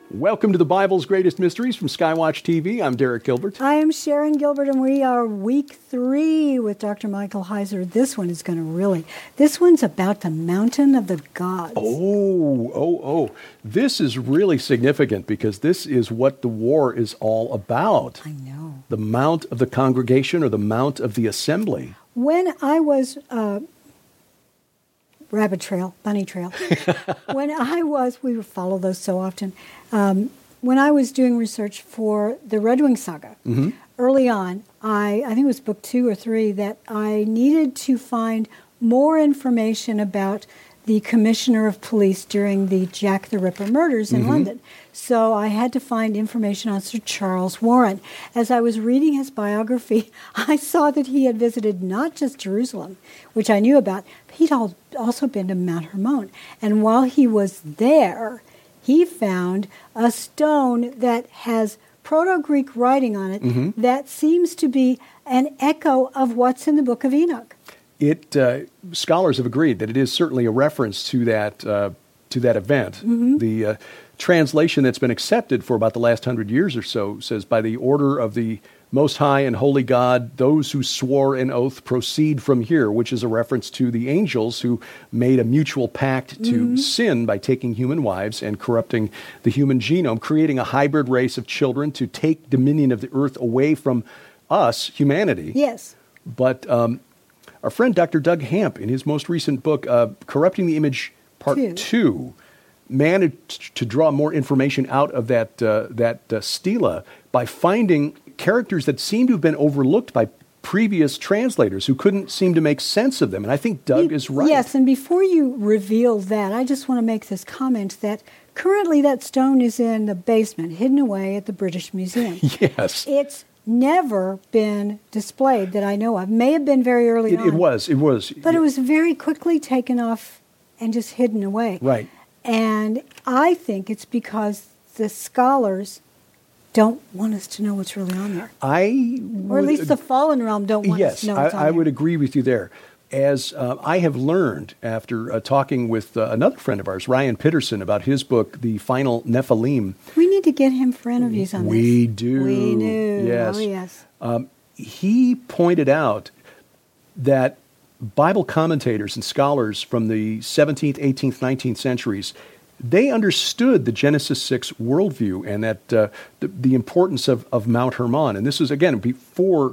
Welcome to the Bible's Greatest Mysteries from Skywatch TV. I'm Derek Gilbert. I am Sharon Gilbert, and we are week 3 with Dr. Michael Heiser. This one's about the Mountain of the Gods. Oh. This is really significant because this is what the war is all about. I know. The Mount of the Congregation or the Mount of the Assembly. When I was... rabbit trail, bunny trail. We follow those so often. When I was doing research for the Red Wing Saga, early on, I think it was book 2 or 3, that I needed to find more information about the Commissioner of Police during the Jack the Ripper murders in London. So I had to find information on Sir Charles Warren. As I was reading his biography, I saw that he had visited not just Jerusalem, which I knew about, but he'd also been to Mount Hermon. And while he was there, he found a stone that has Proto-Greek writing on it that seems to be an echo of what's in the Book of Enoch. Scholars have agreed that it is certainly a reference to that event. The translation that's been accepted for about the last 100 years or so says, "By the order of the Most High and Holy God, those who swore an oath proceed from here," which is a reference to the angels who made a mutual pact to sin by taking human wives and corrupting the human genome, creating a hybrid race of children to take dominion of the earth away from us, humanity. Yes. But our friend Dr. Doug Hamp, in his most recent book, Corrupting the Image, Part 2, managed to draw more information out of that stela by finding characters that seem to have been overlooked by previous translators who couldn't seem to make sense of them. And I think Doug is right. Yes, and before you reveal that, I just want to make this comment that currently that stone is in the basement, hidden away at the British Museum. Yes. It's never been displayed that I know of. May have been very early on. It was. But it was very quickly taken off and just hidden away. Right. And I think it's because the scholars don't want us to know what's really on there. Or at least the fallen realm don't want us to know what's on there. Yes, I would agree with you there. As I have learned after talking with another friend of ours, Ryan Pitterson, about his book, The Final Nephilim. We need to get him for interviews on this. We do. We do. Yes. Oh, yes. He pointed out that Bible commentators and scholars from the 17th, 18th, 19th centuries, they understood the Genesis 6 worldview and that the importance of Mount Hermon. And this was, again, before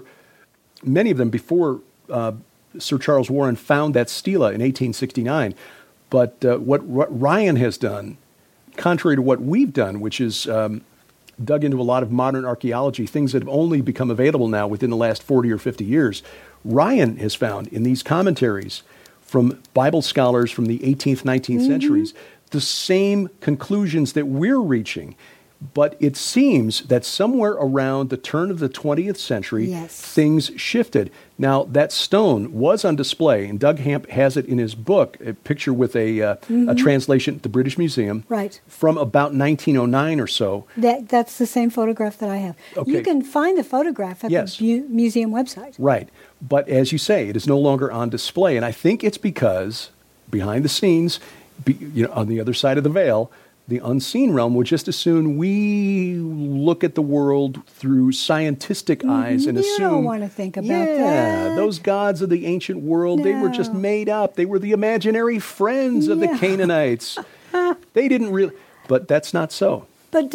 Sir Charles Warren found that stela in 1869. But what Ryan has done, contrary to what we've done, which is dug into a lot of modern archaeology, things that have only become available now within the last 40 or 50 years, Ryan has found in these commentaries from Bible scholars from the 18th, 19th centuries, the same conclusions that we're reaching. But it seems that somewhere around the turn of the 20th century, things shifted. Now, that stone was on display, and Doug Hamp has it in his book, a picture with a translation at the British Museum from about 1909 or so. That's the same photograph that I have. Okay. You can find the photograph at the museum website. Right. But as you say, it is no longer on display. And I think it's because behind the scenes, on the other side of the veil, the unseen realm would just as soon we look at the world through scientific eyes and assume... You don't want to think about that. Yeah, those gods of the ancient world, they were just made up. They were the imaginary friends of the Canaanites. They didn't really... But that's not so. But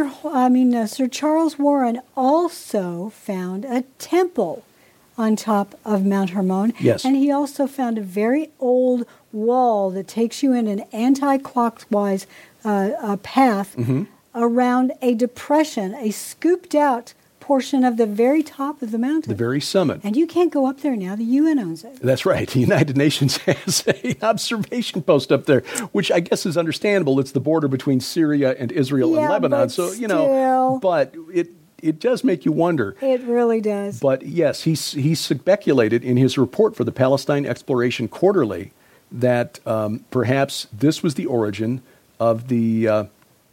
Sir Charles Warren also found a temple on top of Mount Hermon. Yes. And he also found a very old wall that takes you in an anti-clockwise path around a depression, a scooped-out portion of the very top of the mountain. The very summit. And you can't go up there now. The UN owns it. That's right. The United Nations has an observation post up there, which I guess is understandable. It's the border between Syria and Israel and Lebanon. But it does make you wonder. It really does. But yes, he speculated in his report for the Palestine Exploration Quarterly that perhaps this was the origin of the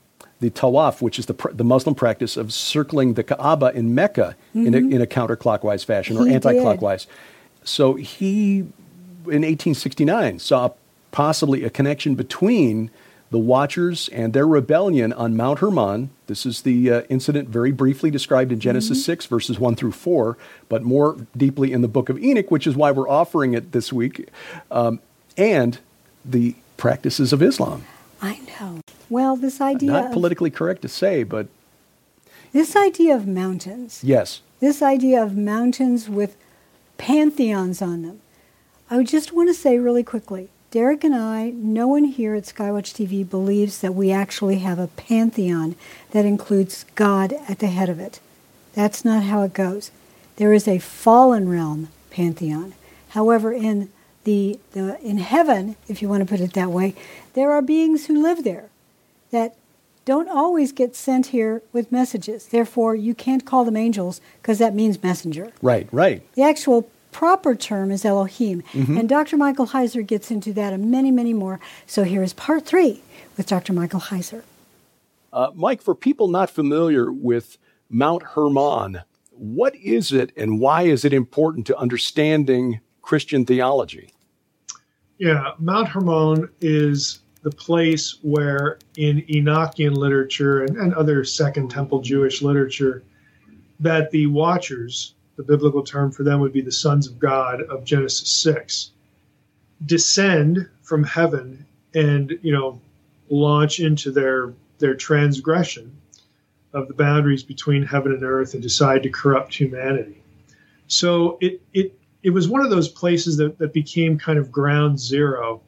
tawaf, which is the Muslim practice of circling the Kaaba in Mecca in a counterclockwise fashion or anti-clockwise. So he, in 1869, saw possibly a connection between the Watchers and their rebellion on Mount Hermon. This is the incident very briefly described in Genesis 6, verses 1 through 4, but more deeply in the book of Enoch, which is why we're offering it this week, and the practices of Islam. I know. Well, this idea Not politically correct to say, but... This idea of mountains. Yes. This idea of mountains with pantheons on them. I would just want to say really quickly, Derek and I, no one here at Skywatch TV believes that we actually have a pantheon that includes God at the head of it. That's not how it goes. There is a fallen realm pantheon. However, in in heaven, if you want to put it that way, there are beings who live there that don't always get sent here with messages. Therefore, you can't call them angels because that means messenger. Right, right. The actual proper term is Elohim. And Dr. Michael Heiser gets into that and many, many more. So here is part 3 with Dr. Michael Heiser. Mike, for people not familiar with Mount Hermon, what is it and why is it important to understanding Christian theology? Yeah, Mount Hermon is the place where in Enochian literature and other Second Temple Jewish literature that the Watchers, the biblical term for them would be the sons of God of Genesis 6, descend from heaven and, launch into their transgression of the boundaries between heaven and earth and decide to corrupt humanity. So it was one of those places that became kind of ground zero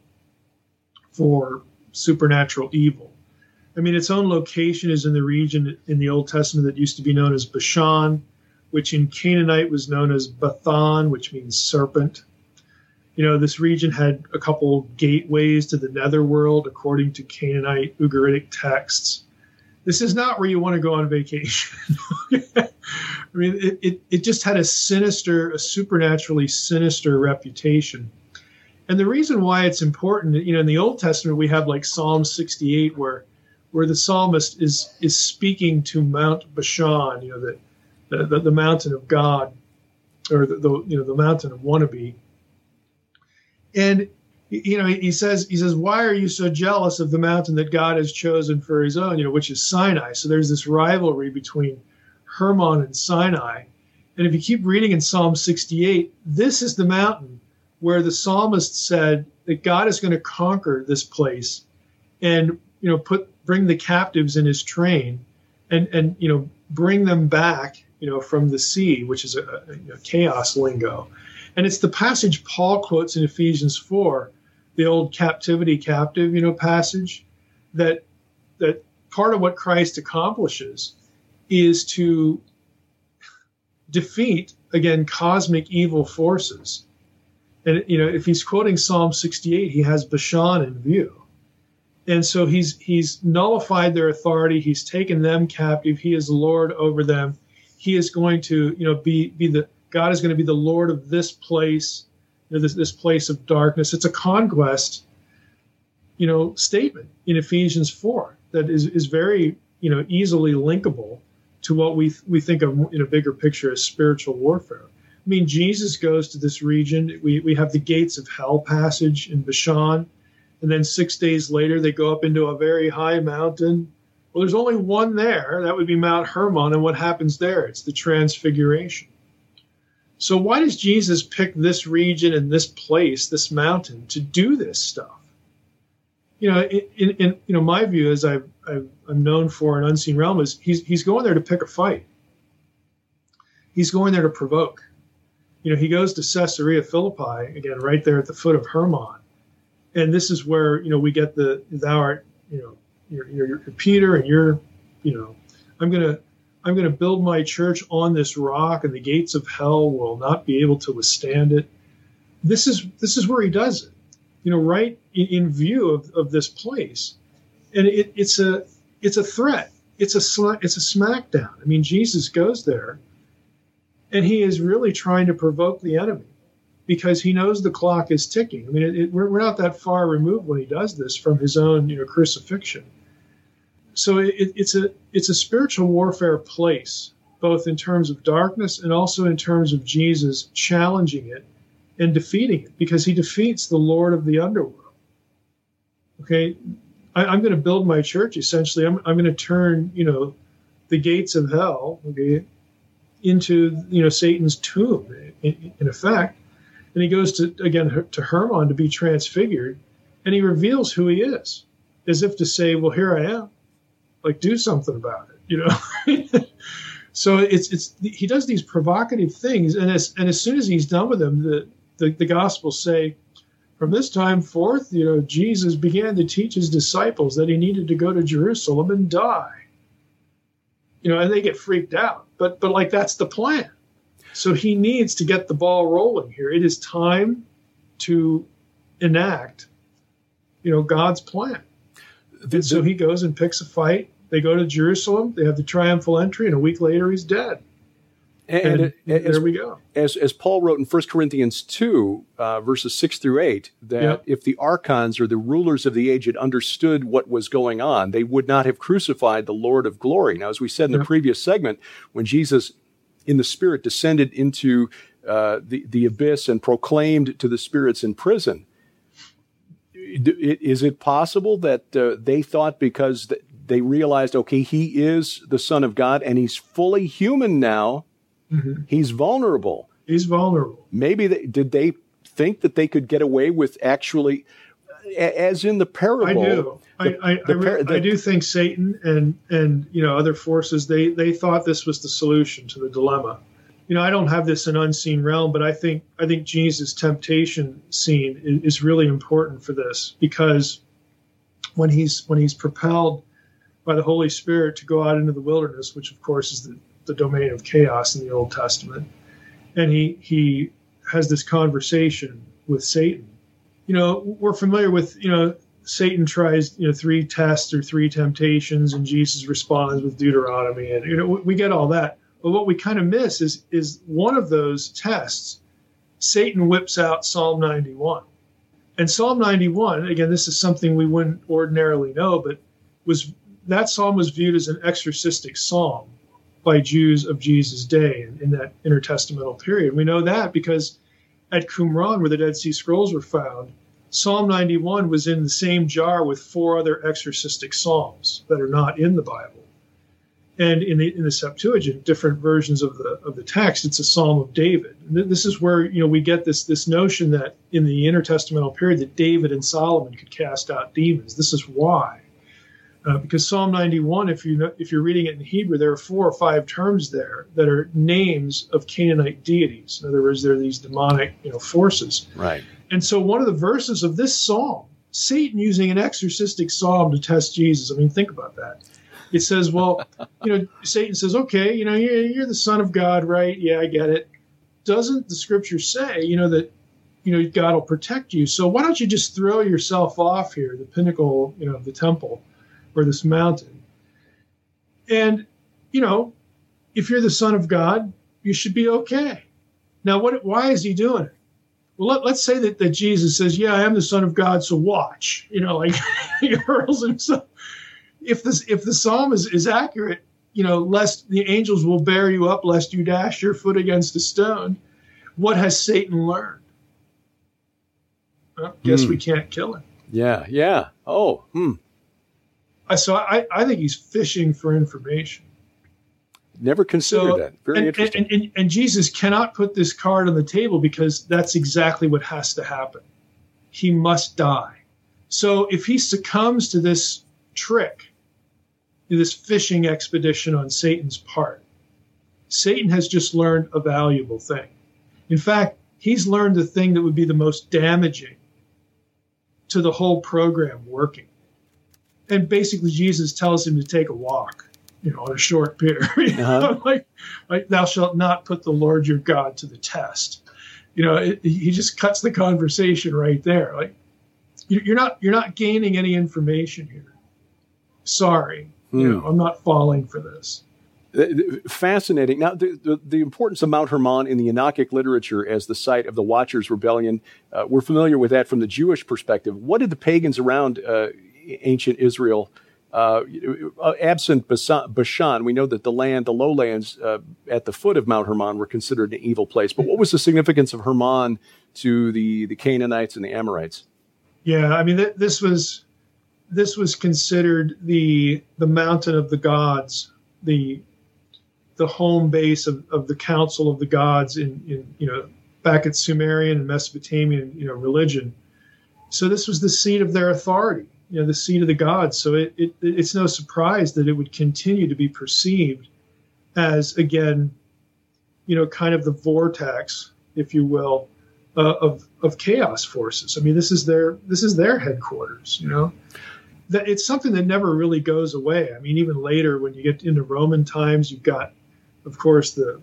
for supernatural evil. I mean, its own location is in the region in the Old Testament that used to be known as Bashan, which in Canaanite was known as Bathan, which means serpent. This region had a couple gateways to the netherworld, according to Canaanite Ugaritic texts. This is not where you want to go on vacation. I mean, it just had a supernaturally sinister reputation. And the reason why it's important, in the Old Testament, we have like Psalm 68, where the psalmist is speaking to Mount Bashan, the mountain of God, or the mountain of wannabe. And he says, why are you so jealous of the mountain that God has chosen for his own, which is Sinai? So there's this rivalry between Hermon and Sinai. And if you keep reading in Psalm 68, this is the mountain where the psalmist said that God is going to conquer this place and, bring the captives in his train and bring them back, from the sea, which is a chaos lingo. And it's the passage Paul quotes in Ephesians 4, the old captivity captive, passage, that part of what Christ accomplishes is to defeat, again, cosmic evil forces. And, if he's quoting Psalm 68, he has Bashan in view. And so he's nullified their authority. He's taken them captive. He is Lord over them. He is going to, God is going to be the Lord of this place, this place of darkness. It's a conquest, statement in Ephesians 4 that is very, easily linkable to what we think of in a bigger picture as spiritual warfare. I mean, Jesus goes to this region. We have the gates of hell passage in Bashan. And then 6 days later, they go up into a very high mountain. Well, there's only one there. That would be Mount Hermon. And what happens there? It's the transfiguration. So why does Jesus pick this region and this place, this mountain, to do this stuff? In my view, as I'm known for in Unseen Realm, is he's going there to pick a fight. He's going there to provoke. He goes to Caesarea Philippi, again, right there at the foot of Hermon. And this is where, we get thou art, you're Peter, and you're, I'm going to build my church on this rock, and the gates of hell will not be able to withstand it. This is where he does it, right in view of this place. And it's a threat. It's a smackdown. I mean, Jesus goes there, and he is really trying to provoke the enemy, because he knows the clock is ticking. I mean, we're not that far removed when he does this from his own, crucifixion. So it's a spiritual warfare place, both in terms of darkness and also in terms of Jesus challenging it and defeating it, because he defeats the Lord of the underworld. Okay, I'm going to build my church. Essentially, I'm going to turn, the gates of hell, okay, into, Satan's tomb, in effect. And he goes to Hermon to be transfigured, and he reveals who he is, as if to say, well, here I am, like, do something about it, So he does these provocative things, and as soon as he's done with them, the Gospels say, from this time forth, Jesus began to teach his disciples that he needed to go to Jerusalem and die. And they get freaked out, but like, that's the plan. So he needs to get the ball rolling here. It is time to enact, God's plan. And so he goes and picks a fight. They go to Jerusalem. They have the triumphal entry, and a week later, he's dead. And there we go. As Paul wrote in 1 Corinthians 2, verses 6 through 8, that if the archons or the rulers of the age had understood what was going on, they would not have crucified the Lord of glory. Now, as we said in the previous segment, when Jesus in the Spirit descended into the abyss and proclaimed to the spirits in prison, is it possible that they thought because they realized, okay, he is the Son of God and he's fully human now, he's vulnerable. He's vulnerable. Maybe did they think that they could get away with actually, as in the parable? I do. I do think Satan and other forces, they thought this was the solution to the dilemma. I don't have this in Unseen Realm, but I think Jesus' temptation scene is really important for this, because when he's propelled by the Holy Spirit to go out into the wilderness, which of course is the domain of chaos in the Old Testament, and he has this conversation with Satan. We're familiar with, Satan tries, 3 tests or 3 temptations, and Jesus responds with Deuteronomy, and we get all that. But what we kind of miss is one of those tests. Satan whips out Psalm 91, and Psalm 91, again, this is something we wouldn't ordinarily know, but that psalm was viewed as an exorcistic psalm by Jews of Jesus' day in that intertestamental period. We know that because at Qumran, where the Dead Sea Scrolls were found, Psalm 91 was in the same jar with 4 other exorcistic psalms that are not in the Bible. And in the Septuagint, different versions of the text, it's a Psalm of David. And this is where we get this notion that in the intertestamental period that David and Solomon could cast out demons. This is why. Because Psalm 91, if you're reading it in Hebrew, there are 4 or 5 terms there that are names of Canaanite deities. In other words, they're these demonic, forces. Right. And so one of the verses of this psalm, Satan using an exorcistic psalm to test Jesus. I mean, think about that. It says, well, Satan says, okay, you're the Son of God, right? Yeah, I get it. Doesn't the Scripture say, that God will protect you? So why don't you just throw yourself off here, the pinnacle, of the temple, or this mountain. And, if you're the Son of God, you should be okay. Now, why is he doing it? Well, let's say that Jesus says, yeah, I am the Son of God, so watch. He hurls himself. If the psalm is accurate, lest the angels will bear you up, lest you dash your foot against a stone, what has Satan learned? Well, guess we can't kill him. Yeah. Oh, So I think he's fishing for information. Never considered that. Very interesting. And Jesus cannot put this card on the table because that's exactly what has to happen. He must die. So if he succumbs to this trick, this fishing expedition on Satan's part, Satan has just learned a valuable thing. In fact, he's learned the thing that would be the most damaging to the whole program working. And basically, Jesus tells him to take a walk, on a short pier. Like, thou shalt not put the Lord your God to the test. He just cuts the conversation right there. Like, you're not gaining any information here. Sorry, I'm not falling for this. Fascinating. Now, the importance of Mount Hermon in the Enochic literature as the site of the Watchers' Rebellion, we're familiar with that from the Jewish perspective. What did the pagans around ancient Israel, absent Bashan, we know that the lowlands at the foot of Mount Hermon were considered an evil place. But what was the significance of Hermon to the Canaanites and the Amorites? Yeah, I mean, this was this was considered the mountain of the gods, the home base of the council of the gods in back at Sumerian and Mesopotamian religion. So this was the seat of their authority, the seat of the gods. So it's no surprise that it would continue to be perceived as, again, kind of the vortex, if you will, of chaos forces. I mean, this is their headquarters. That it's something that never really goes away. I mean, even later when you get into Roman times, you've got, of course, the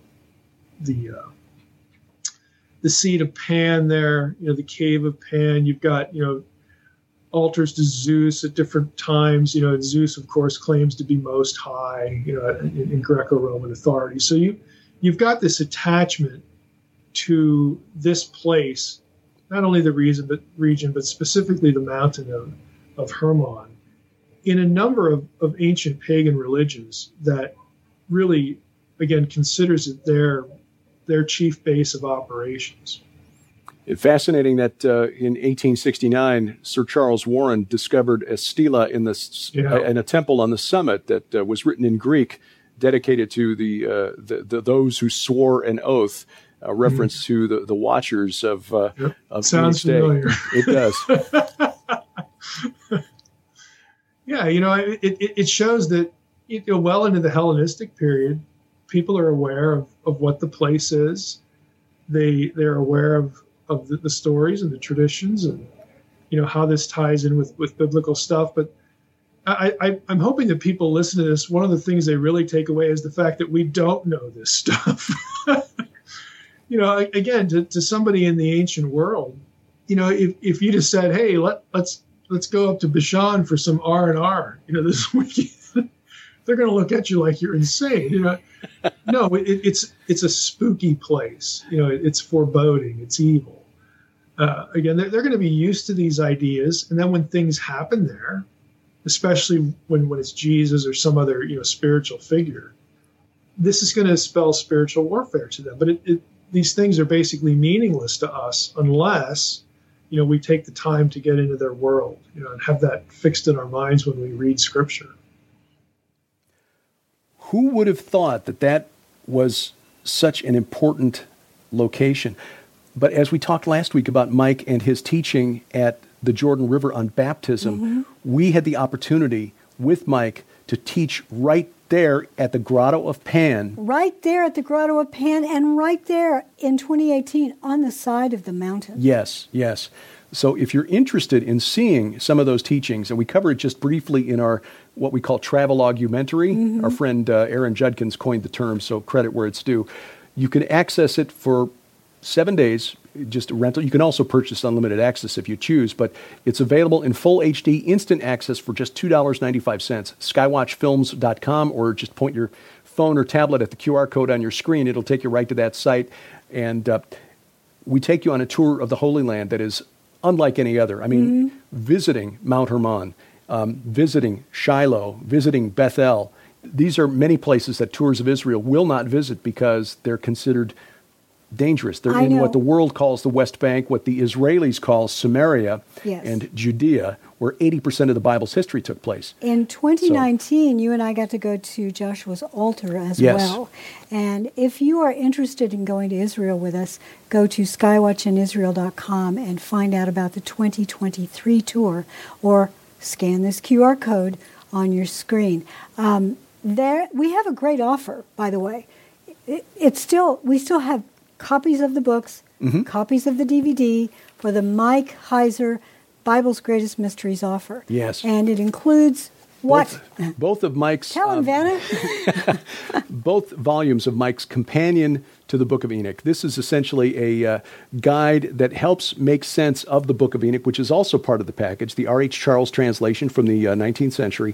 seat of Pan there, the cave of Pan. You've got, altars to Zeus at different times, and Zeus, of course, claims to be most high, in Greco-Roman authority. So you've got this attachment to this place, not only the region, but specifically the mountain of Hermon, in a number of ancient pagan religions that really, again, considers it their chief base of operations. It's fascinating that in 1869, Sir Charles Warren discovered a stela in a temple on the summit that was written in Greek, dedicated to the those who swore an oath, a reference to the watchers of Sounds familiar. It does. Yeah, it shows that well into the Hellenistic period, people are aware of what the place is. They're aware of the stories and the traditions and how this ties in with biblical stuff. But I'm hoping that people listen to this. One of the things they really take away is the fact that we don't know this stuff. Again, to somebody in the ancient world, if you just said, "Hey, let's go up to Bashan for some R&R," this weekend, they're going to look at you like you're insane. No, it's a spooky place. It's foreboding. It's evil. Again, they're going to be used to these ideas, and then when things happen there, especially when it's Jesus or some other spiritual figure, this is going to spell spiritual warfare to them. But these things are basically meaningless to us unless we take the time to get into their world, and have that fixed in our minds when we read Scripture. Who would have thought that was such an important location? But as we talked last week about Mike and his teaching at the Jordan River on baptism, we had the opportunity with Mike to teach right there at the Grotto of Pan. Right there at the Grotto of Pan, and right there in 2018 on the side of the mountain. Yes. So if you're interested in seeing some of those teachings, and we cover it just briefly in our what we call Travelogumentary, our friend Aaron Judkins coined the term, so credit where it's due. You can access it for 7 days, just a rental. You can also purchase unlimited access if you choose, but it's available in full HD, instant access for just $2.95. Skywatchfilms.com, or just point your phone or tablet at the QR code on your screen. It'll take you right to that site. And we take you on a tour of the Holy Land that is unlike any other. I mean, visiting Mount Hermon, visiting Shiloh, visiting Bethel. These are many places that Tours of Israel will not visit because they're considered dangerous. They're in what the world calls the West Bank, what the Israelis call Samaria and Judea, where 80% of the Bible's history took place. In 2019, you and I got to go to Joshua's altar as well. And if you are interested in going to Israel with us, go to skywatchandisrael.com and find out about the 2023 tour, or scan this QR code on your screen. There, we have a great offer, by the way. We still have copies of the books, copies of the DVD for the Mike Heiser Bible's Greatest Mysteries offer. Yes. And it includes what? Both of Mike's... Tell him, Vanna. Both volumes of Mike's companion to the Book of Enoch. This is essentially a guide that helps make sense of the Book of Enoch, which is also part of the package, the R.H. Charles translation from the 19th century.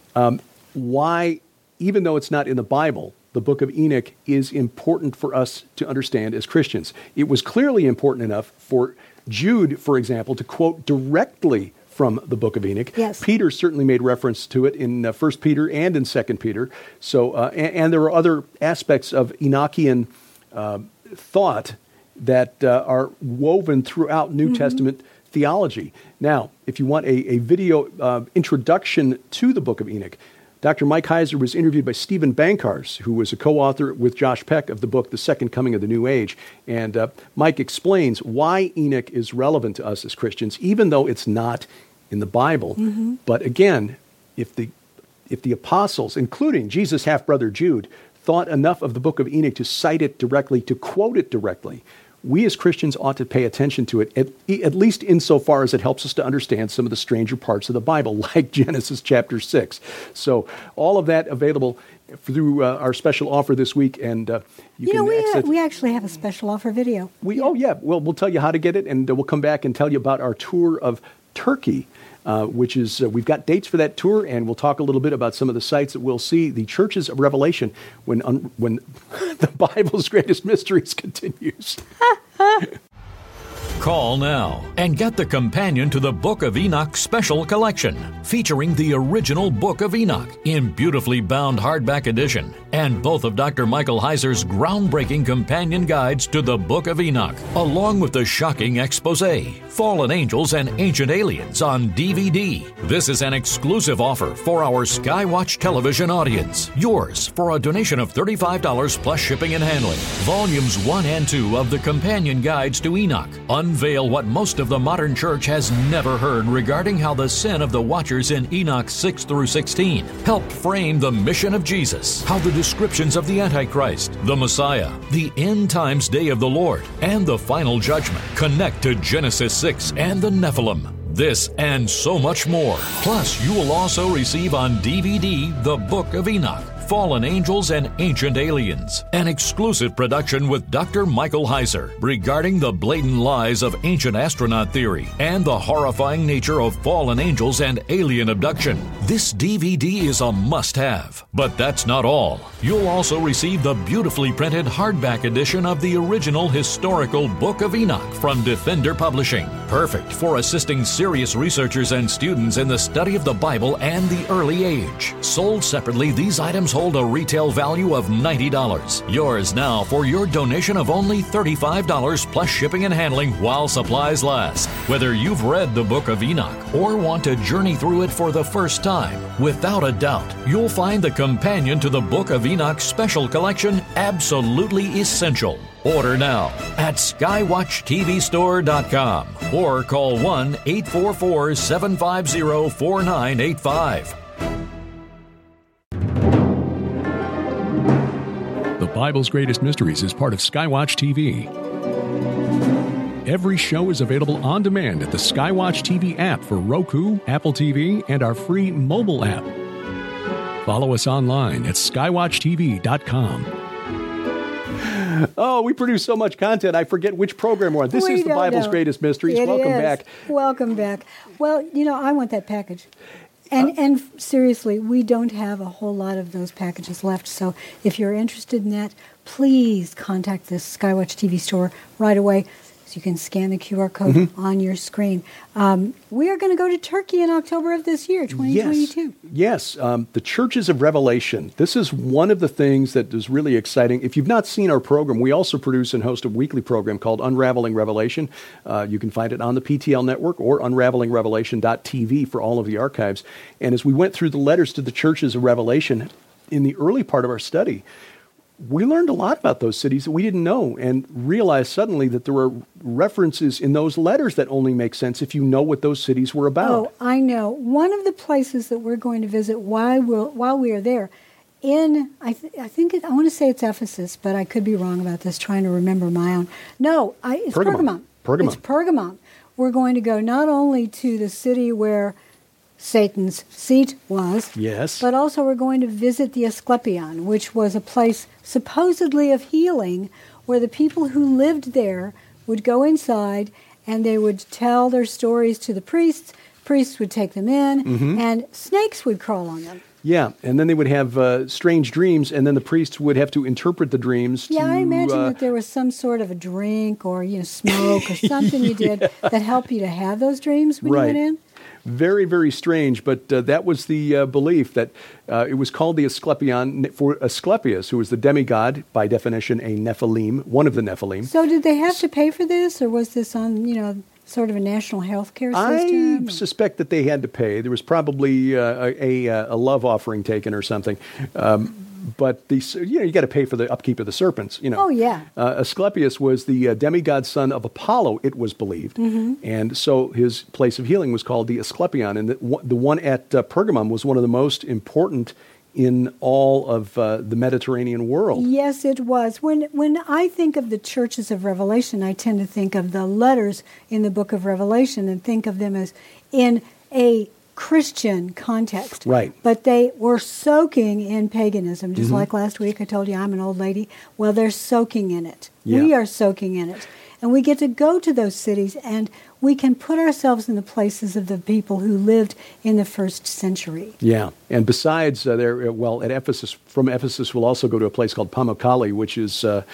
Why, even though it's not in the Bible, the Book of Enoch is important for us to understand as Christians. It was clearly important enough for Jude, for example, to quote directly from the Book of Enoch. Yes. Peter certainly made reference to it in 1 Peter and in 2 Peter. So, and there are other aspects of Enochian thought that are woven throughout New Testament theology. Now, if you want a video introduction to the Book of Enoch, Dr. Mike Heiser was interviewed by Stephen Bankars, who was a co-author with Josh Peck of the book, The Second Coming of the New Age. And Mike explains why Enoch is relevant to us as Christians, even though it's not in the Bible. Mm-hmm. But again, if the apostles, including Jesus' half-brother Jude, thought enough of the Book of Enoch to cite it directly, to quote it directly, we as Christians ought to pay attention to it, at least insofar as it helps us to understand some of the stranger parts of the Bible, like Genesis chapter 6. So all of that available through our special offer this week, and you can access. We actually have a special offer video. Well, we'll tell you how to get it, and we'll come back and tell you about our tour of Turkey, which is, we've got dates for that tour, and we'll talk a little bit about some of the sites that we'll see, the Churches of Revelation, when the Bible's greatest mysteries continues. Call now and get the companion to the Book of Enoch special collection, featuring the original Book of Enoch in beautifully bound hardback edition, and both of Dr. Michael Heiser's groundbreaking companion guides to the Book of Enoch, along with the shocking expose, Fallen Angels and Ancient Aliens on DVD. This is an exclusive offer for our Skywatch television audience. Yours for a donation of $35 plus shipping and handling. Volumes 1 and 2 of the companion guides to Enoch unveil what most of the modern church has never heard regarding how the sin of the watchers in Enoch 6 through 16 helped frame the mission of Jesus, how the descriptions of the Antichrist, the Messiah, the end times day of the Lord, and the final judgment connect to Genesis 6 and the Nephilim. This and so much more. Plus, you will also receive on DVD the Book of Enoch, Fallen Angels and Ancient Aliens, an exclusive production with Dr. Michael Heiser regarding the blatant lies of ancient astronaut theory and the horrifying nature of fallen angels and alien abduction. This DVD is a must-have. But that's not all. You'll also receive the beautifully printed hardback edition of the original historical Book of Enoch from Defender Publishing, perfect for assisting serious researchers and students in the study of the Bible and the early age. Sold separately, these items hold a retail value of $90. Yours now for your donation of only $35 plus shipping and handling while supplies last. Whether you've read the Book of Enoch or want to journey through it for the first time, without a doubt, you'll find the companion to the Book of Enoch special collection absolutely essential. Order now at skywatchtvstore.com or call 1-844-750-4985. The Bible's Greatest Mysteries is part of Skywatch TV. Every show is available on demand at the Skywatch TV app for Roku, Apple TV, and our free mobile app. Follow us online at skywatchtv.com. Oh, we produce so much content, I forget which program we're on. This is the Bible's Greatest Mysteries. Welcome back. Welcome back. Well, I want that package. And seriously, we don't have a whole lot of those packages left. So if you're interested in that, please contact the Skywatch TV store right away. You can scan the QR code on your screen. We are going to go to Turkey in October of this year, 2022. Yes. The Churches of Revelation. This is one of the things that is really exciting. If you've not seen our program, we also produce and host a weekly program called Unraveling Revelation. You can find it on the PTL network or unravelingrevelation.tv for all of the archives. And as we went through the letters to the Churches of Revelation in the early part of our study, we learned a lot about those cities that we didn't know and realized suddenly that there were references in those letters that only make sense if you know what those cities were about. Oh, I know. One of the places that we're going to visit while we are there, I want to say it's Ephesus, but I could be wrong about this, trying to remember my own. No, it's Pergamon. It's Pergamon. We're going to go not only to the city where Satan's seat was. Yes. But also we're going to visit the Asclepion, which was a place supposedly of healing where the people who lived there would go inside and they would tell their stories to the priests. Priests would take them in, and snakes would crawl on them. Yeah, and then they would have strange dreams, and then the priests would have to interpret the dreams. Yeah, I imagine that there was some sort of a drink or smoke or something you did that helped you to have those dreams when you went in. Very, very strange, but that was the belief that it was called the Asclepion for Asclepius, who was the demigod, by definition a Nephilim, one of the Nephilim. So did they have to pay for this, or was this on, sort of a national health care I system? suspect that they had to pay. There was probably a love offering taken or something. But you got to pay for the upkeep of the serpents. Oh, yeah. Asclepius was the demigod son of Apollo, it was believed. And so his place of healing was called the Asclepion. And the one at Pergamum was one of the most important in all of the Mediterranean world. Yes, it was. When I think of the churches of Revelation, I tend to think of the letters in the book of Revelation and think of them as in a Christian context. Right. But they were soaking in paganism, just like last week I told you I'm an old lady. Well, they're soaking in it. Yeah. We are soaking in it. And we get to go to those cities and we can put ourselves in the places of the people who lived in the first century. Yeah. And besides, at Ephesus, from Ephesus, we'll also go to a place called Pamukkale, which is the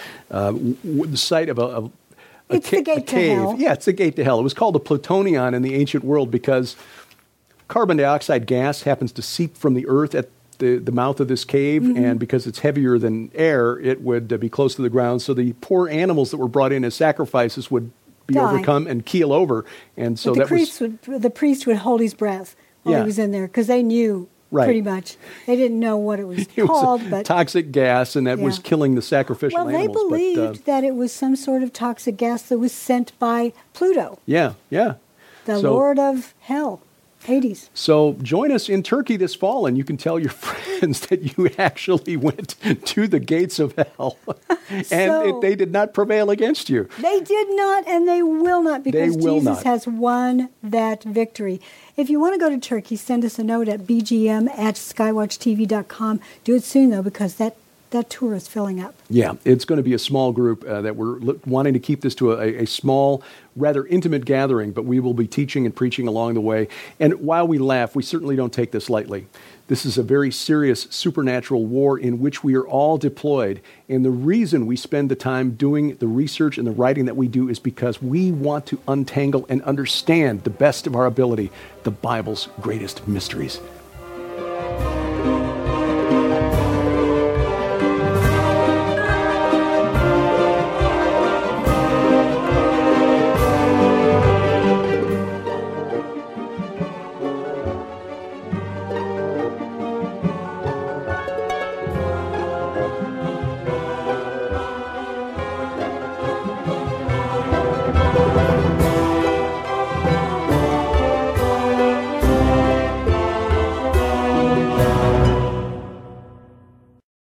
site of It's the gate to hell. Yeah, it's the gate to hell. It was called the Plutonion in the ancient world because carbon dioxide gas happens to seep from the earth at the mouth of this cave, and because it's heavier than air, it would be close to the ground. So the poor animals that were brought in as sacrifices would be overcome and keel over. And so but the priest would hold his breath while he was in there because they knew pretty much. They didn't know what it was called, but toxic gas, and that was killing the sacrificial animals. Well, they believed that it was some sort of toxic gas that was sent by Pluto. Yeah. The Lord of Hell. Hades. So join us in Turkey this fall, and you can tell your friends that you actually went to the gates of hell, and they did not prevail against you. They did not, and they will not, because Jesus has won that victory. If you want to go to Turkey, send us a note at bgm@skywatchtv.com. Do it soon, though, because that tour is filling up. Yeah, it's going to be a small group that we're wanting to keep this to a small, rather intimate gathering, but we will be teaching and preaching along the way. And while we laugh, we certainly don't take this lightly. This is a very serious supernatural war in which we are all deployed. And the reason we spend the time doing the research and the writing that we do is because we want to untangle and understand the best of our ability the Bible's greatest mysteries.